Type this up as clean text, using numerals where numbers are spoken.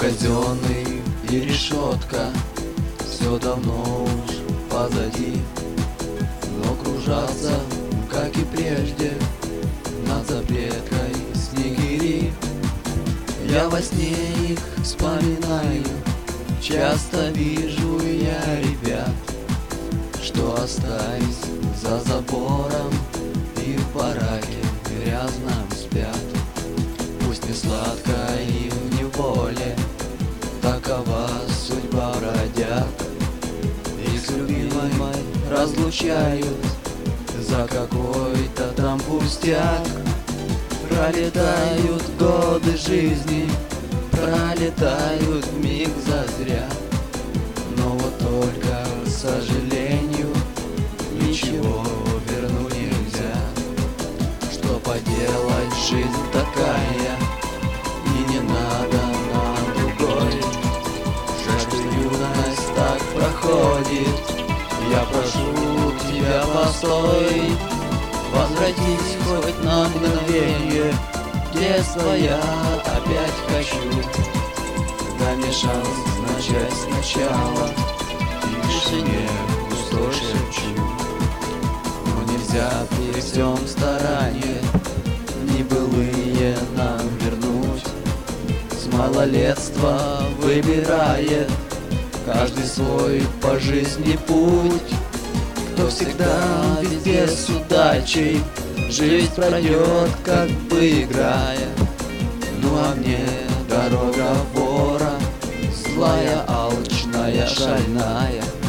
казенный и решетка все давно уж позади, но кружатся, как и прежде, над запреткой снегири. Я во сне их вспоминаю, часто вижу я ребят, что остались за забором и в бараке грязном спят. Пусть не сладко им в неволе, такова судьба бродяг. Их с любимой разлучают за какой-то там пустяк. Пролетают годы жизни, пролетают вмиг зазря. Но вот только, к сожалению, ничего вернуть нельзя. Что поделать, жизнь такая, и не надо нам другой. Жаль, что юность так проходит, я прошу тебя, постой. Возвратись хоть на мгновенье, детство я опять хочу. Дай мне шанс начать сначала, в тишине густой шепчу. Но нельзя при всем старании небылые нам вернуть. С малолетства выбирает каждый свой по жизни путь. Кто всегда везде с удачей, жизнь пройдет, как бы играя. Ну а мне дорога вора, злая, алчная, шальная.